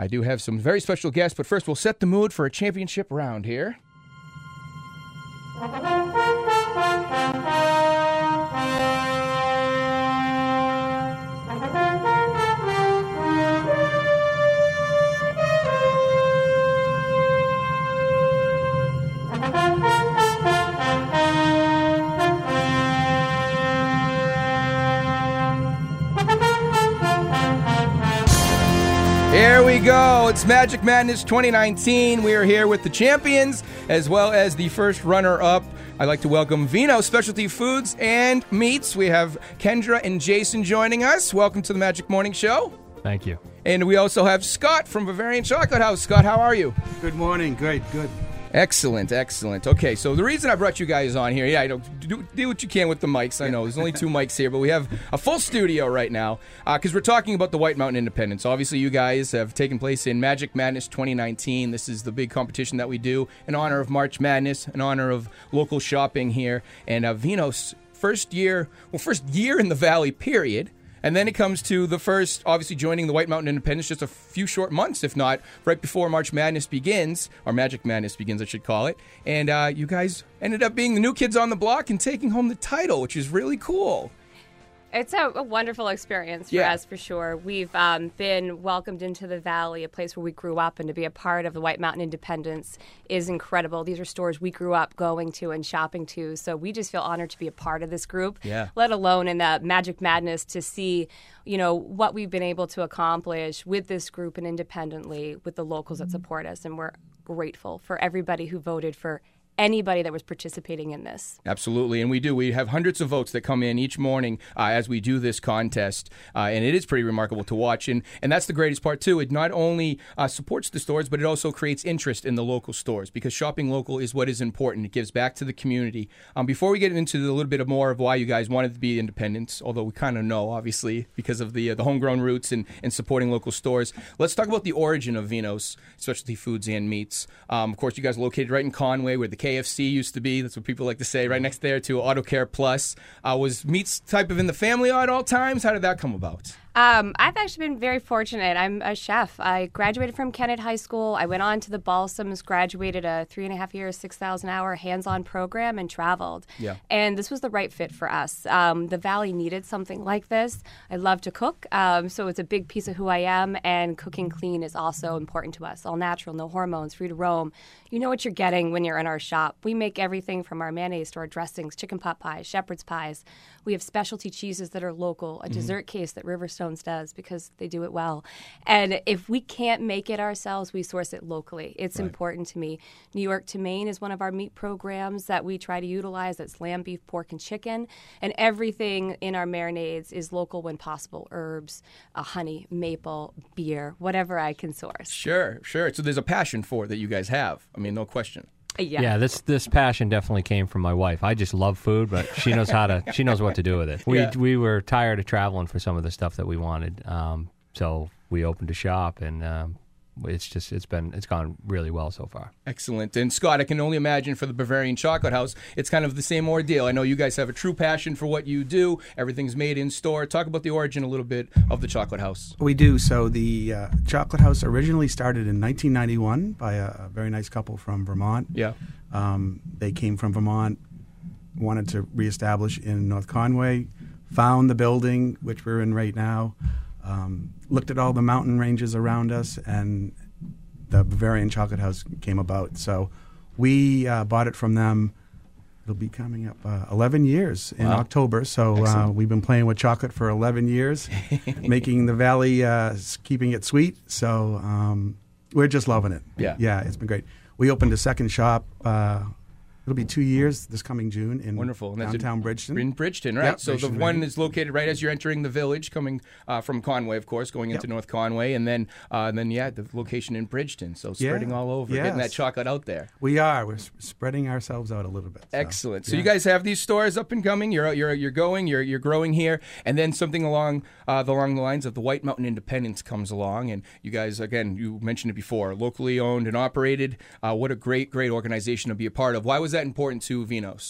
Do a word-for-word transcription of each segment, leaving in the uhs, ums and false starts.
I do have some very special guests, but first we'll set the mood for a championship round here. Here we go. It's Magic Madness twenty nineteen. We are here with the champions as well as the first runner-up. I'd like to welcome Vino Specialty Foods and Meats. We have Kendra and Jason joining us. Welcome to the Magic Morning Show. Thank you. And we also have Scott from Bavarian Chocolate House. Scott, how are you? Good morning. Great. Good. Excellent, excellent. Okay, so the reason I brought you guys on here, yeah, I don't do, do what you can with the mics. I know there's only two mics here, but we have a full studio right now because uh, we're talking about the White Mountain Independence. Obviously, you guys have taken place in Magic Madness twenty nineteen. This is the big competition that we do in honor of March Madness, in honor of local shopping here, and uh, Vino's first year, well, first year in the Valley, period. And then it comes to the first, obviously, joining the White Mountain Independence just a few short months, if not, right before March Madness begins, or Magic Madness begins, I should call it. And uh, you guys ended up being the new kids on the block and taking home the title, which is really cool. It's a, a wonderful experience for yeah. us, for sure. We've um, been welcomed into the Valley, a place where we grew up, and to be a part of the White Mountain Independence is incredible. These are stores we grew up going to and shopping to, so we just feel honored to be a part of this group, yeah. let alone in the Magic Madness to see, you know, what we've been able to accomplish with this group and independently with the locals that support us, and we're grateful for everybody who voted for anybody that was participating in this. Absolutely, and we do. We have hundreds of votes that come in each morning uh, as we do this contest, uh, and it is pretty remarkable to watch. And, and that's the greatest part, too. It not only uh, supports the stores, but it also creates interest in the local stores, because shopping local is what is important. It gives back to the community. Um, before we get into a little bit of more of why you guys wanted to be independent, although we kind of know, obviously, because of the uh, the homegrown roots and, and supporting local stores, let's talk about the origin of Vino's Specialty Foods and Meats. Um, of course, you guys are located right in Conway, where the K F C used to be. That's what people like to say. Right next there to Auto Care Plus. Uh, was Meats type of in the family at all times? How did that come about? Um, I've actually been very fortunate. I'm a chef. I graduated from Kennett High School. I went on to the Balsams, graduated a three and a half year, six thousand hour hands-on program, and traveled. Yeah. And this was the right fit for us. Um, the Valley needed something like this. I love to cook, um, so it's a big piece of who I am, and cooking clean is also important to us. All natural, no hormones, free to roam. You know what you're getting when you're in our shop. We make everything from our mayonnaise to our dressings, chicken pot pies, shepherd's pies. We have specialty cheeses that are local, a mm-hmm. dessert case that Riverstones does because they do it well. And if we can't make it ourselves, we source it locally. It's right. important to me. New York to Maine is one of our meat programs that we try to utilize. That's lamb, beef, pork, and chicken. And everything in our marinades is local when possible. Herbs, uh, honey, maple, beer, whatever I can source. Sure, sure. So there's a passion for it that you guys have. I mean, no question. Yeah. yeah, this this passion definitely came from my wife. I just love food, but she knows how to. She knows what to do with it. We yeah. we were tired of traveling for some of the stuff that we wanted, um, so we opened a shop, and um, it's just it's been it's gone really well so far. Excellent. And Scott, I can only imagine for the Bavarian Chocolate House, it's kind of the same ordeal. I know you guys have a true passion for what you do. Everything's made in store. Talk about the origin a little bit of the Chocolate House. We do. So the uh, Chocolate House originally started in nineteen ninety-one by a, a very nice couple from Vermont. Yeah. Um, they came from Vermont, wanted to reestablish in North Conway, found the building, which we're in right now, um, looked at all the mountain ranges around us, and the Bavarian Chocolate House came about. So we uh, bought it from them. It'll be coming up uh, eleven years in wow. October. So uh, we've been playing with chocolate for eleven years, making the Valley, uh, keeping it sweet. So um, we're just loving it. Yeah. Yeah, it's been great. We opened a second shop. Uh, it'll be two years this coming June in Wonderful. And that's downtown in, Bridgeton. In Bridgeton, right. Yep, so Bridgeton, the one right. is located right as you're entering the village, coming uh, from Conway, of course, going into Yep. North Conway. And then, uh, and then, yeah, the location in Bridgeton. So spreading Yeah. all over, Yes. getting that chocolate out there. We are. We're s- spreading ourselves out a little bit. So. Excellent. So yeah. you guys have these stores up and coming. You're you're you're going. You're you're growing here, and then something along uh, the along the lines of the White Mountain Independence comes along, and you guys again, you mentioned it before, locally owned and operated. Uh, what a great great organization to be a part of. Why was that important to Vino's?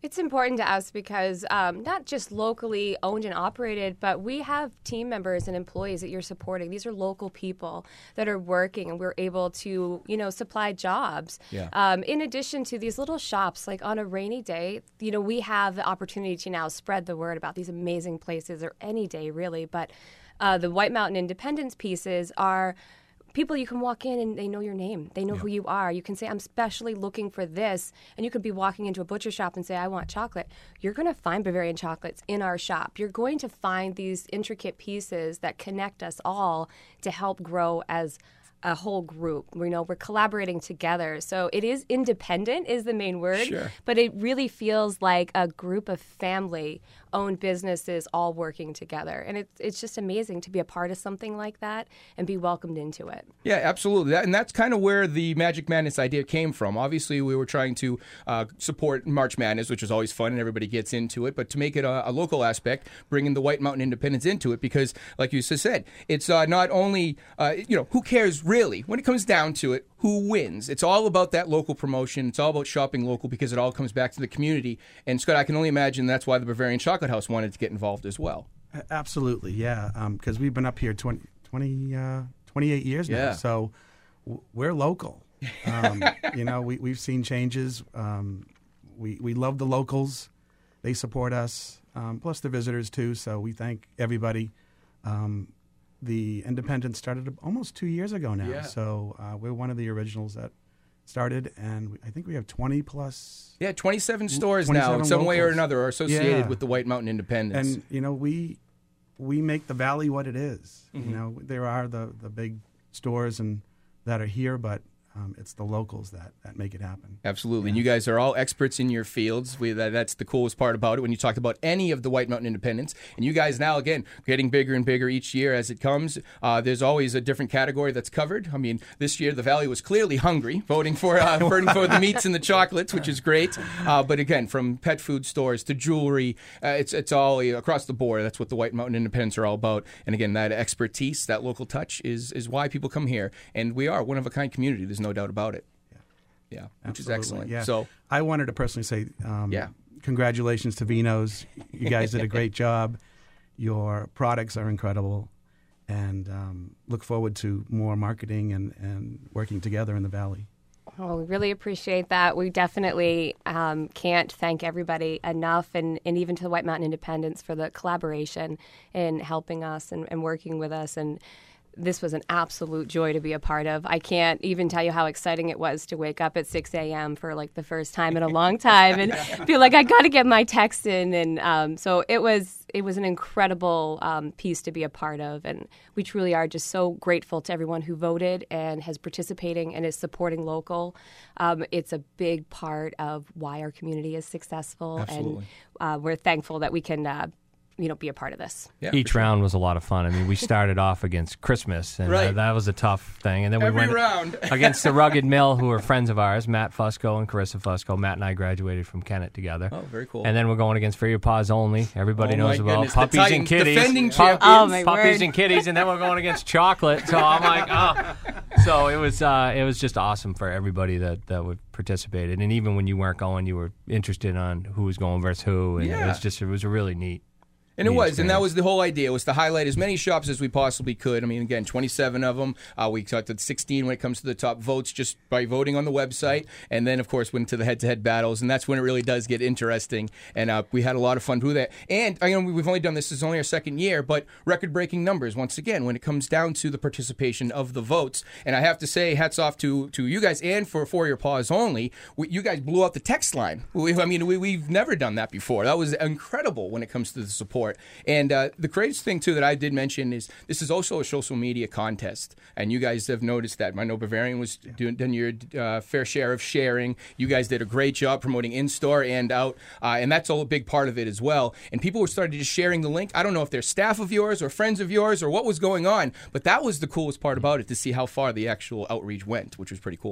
It's important to us because um, not just locally owned and operated, but we have team members and employees that you're supporting. These are local people that are working, and we're able to, you know, supply jobs. Yeah. Um, in addition to these little shops, like on a rainy day, you know, we have the opportunity to now spread the word about these amazing places, or any day really. But uh, the White Mountain Independence pieces are people you can walk in and they know your name. They know Yeah. who you are. You can say, I'm specially looking for this. And you could be walking into a butcher shop and say, I want chocolate. You're going to find Bavarian chocolates in our shop. You're going to find these intricate pieces that connect us all to help grow as a whole group. You know, we're collaborating together. So it is independent is the main word, Sure. but it really feels like a group of family-owned businesses all working together. And it's it's just amazing to be a part of something like that and be welcomed into it. Yeah, absolutely. That, and that's kind of where the Magic Madness idea came from. Obviously, we were trying to uh, support March Madness, which is always fun and everybody gets into it, but to make it a, a local aspect, bringing the White Mountain Independence into it, because, like you just said, it's uh, not only, uh, you know, who cares really? When it comes down to it, who wins? It's all about that local promotion. It's all about shopping local because it all comes back to the community. And, Scott, I can only imagine that's why the Bavarian Chocolate House wanted to get involved as well. A- Absolutely, yeah. Because we've been up here twenty, twenty, uh, twenty-eight years now, Yeah. so w- we're local. Um, you know, we, we've seen changes. Um, we we love the locals; they support us. Um, plus the visitors too. So we thank everybody. Um, the Independence started almost two years ago now. Yeah. So uh, we're one of the originals that started, and we, I think we have twenty plus. Yeah, twenty-seven stores now, in twenty-seven some way or locals. another, are associated Yeah. with the White Mountain Independence. And you know, we we make the valley what it is. Mhm. You know, there are the, the big stores and that are here, but um, it's the locals that, that make it happen. Absolutely. And you guys are all experts in your fields. We, that, that's the coolest part about it when you talked about any of the White Mountain Independence. And you guys now, again, getting bigger and bigger each year as it comes. Uh, there's always a different category that's covered. I mean, this year the Valley was clearly hungry, voting for uh, voting for the meats and the chocolates, which is great. Uh, but again, from pet food stores to jewelry, uh, it's, it's all uh, across the board. That's what the White Mountain Independence are all about. And again, that expertise, that local touch is, is why people come here. And we are one of a kind community. There's no doubt about it. Yeah, which is Absolutely, excellent. Yeah. So I wanted to personally say um, Yeah. congratulations to Vino's. You guys did a great job. Your products are incredible. And um, look forward to more marketing and, and working together in the Valley. Oh, we really appreciate that. We definitely um, can't thank everybody enough, and, and even to the White Mountain Independence for the collaboration in helping us and, and working with us. And this was an absolute joy to be a part of. I can't even tell you how exciting it was to wake up at six a.m. for like the first time in a long time and feel like I got to get my text in. And um, so it was it was an incredible um, piece to be a part of. And we truly are just so grateful to everyone who voted and has participating and is supporting local. Um, it's a big part of why our community is successful. Absolutely. And uh, we're thankful that we can uh, you know, be a part of this. yeah, Each for sure. round was a lot of fun. I mean, we started off against Christmas, and Right. uh, that was a tough thing. And then we Every went round. against the Rugged Mill, who are friends of ours, Matt Fusco and Carissa Fusco. Matt and I graduated from Kennett together. Oh, very cool. And then we're going against For Your Paws Only. Everybody Oh, knows my about goodness, the Puppies Titans, and Kitties. defending Pu- champions. Oh, my Puppies word. and Kitties, and then we're going against Chocolate. So I'm like, oh. So it was uh, it was just awesome for everybody that, that would participated. And even when you weren't going, you were interested on who was going versus who. And Yeah. it was just, it was a really neat. And it neat was, and that experience. was the whole idea, was to highlight as many shops as we possibly could. I mean, again, twenty-seven of them. Uh, we got to sixteen when it comes to the top votes just by voting on the website. And then, of course, went to the head-to-head battles, and that's when it really does get interesting. And uh, we had a lot of fun doing that. And I know we've only done this, this is only our second year, but record-breaking numbers, once again, when it comes down to the participation of the votes. And I have to say, hats off to, to you guys and for For Your Paws Only. We, you guys blew out the text line. We, I mean, we, we've never done that before. That was incredible when it comes to the support. And uh, the greatest thing, too, that I did mention is this is also a social media contest. And you guys have noticed that. I know Bavarian was doing, doing your uh, fair share of sharing. You guys did a great job promoting in-store and out. Uh, and that's all a big part of it as well. And people were starting just sharing the link. I don't know if they're staff of yours or friends of yours or what was going on. But that was the coolest part about it, to see how far the actual outreach went, which was pretty cool.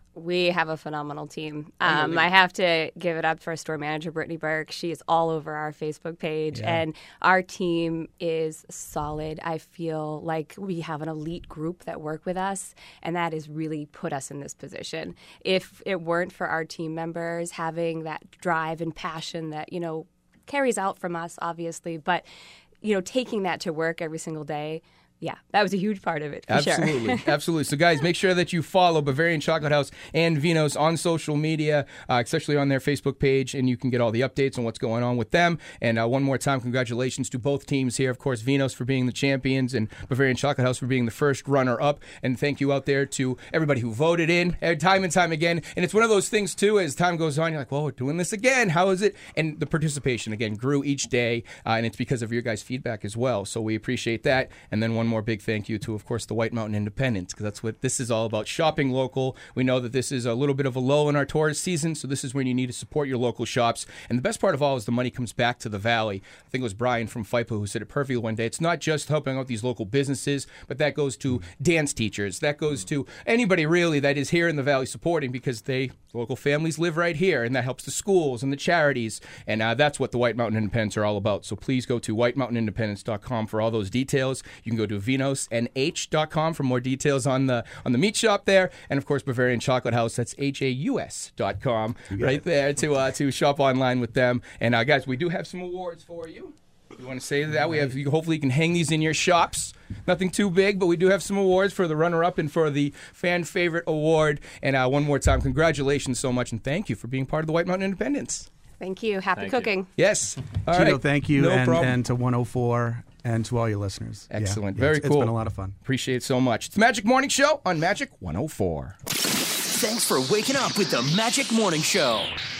We have a phenomenal team. Um, I have to give it up for our store manager, Brittany Burke. She is all over our Facebook page, Yeah. and our team is solid. I feel like we have an elite group that work with us, and that has really put us in this position. If it weren't for our team members having that drive and passion that, you know, carries out from us, obviously, but, you know, taking that to work every single day, yeah, that was a huge part of it, for Absolutely, sure. absolutely. So, guys, make sure that you follow Bavarian Chocolate House and Vinos on social media, uh, especially on their Facebook page, and you can get all the updates on what's going on with them. And uh, one more time, congratulations to both teams here. Of course, Vinos for being the champions and Bavarian Chocolate House for being the first runner-up. And thank you out there to everybody who voted in uh, time and time again. And it's one of those things, too, as time goes on, you're like, well, we're doing this again. How is it? And the participation, again, grew each day, uh, and it's because of your guys' feedback as well. So we appreciate that. And then one more big thank you to, of course, the White Mountain Independents, because that's what this is all about, shopping local. We know that this is a little bit of a lull in our tourist season, so this is when you need to support your local shops. And the best part of all is the money comes back to the Valley. I think it was Brian from FIPA who said it perfectly one day. It's not just helping out these local businesses, but that goes to dance teachers. That goes to anybody, really, that is here in the Valley supporting, because they, local families live right here, and that helps the schools and the charities. And uh, that's what the White Mountain Independents are all about. So please go to white mountain independents dot com for all those details. You can go to vinos n h dot com for more details on the on the meat shop there, and of course Bavarian Chocolate House. That's H A U S dot com right there to uh, to shop online with them. And uh, guys, we do have some awards for you. You want to say that we have? You, hopefully, you can hang these in your shops. Nothing too big, but we do have some awards for the runner-up and for the fan favorite award. And uh, one more time, congratulations so much, and thank you for being part of the White Mountain Independents. Thank you. Happy Thank cooking. you. Yes. All Gino, right. thank you, No and, problem. and to one oh four and to all your listeners. Yeah, Excellent. yeah, Very it's, cool. It's been a lot of fun. Appreciate it so much. It's the Magic Morning Show on Magic one oh four. Thanks for waking up with the Magic Morning Show.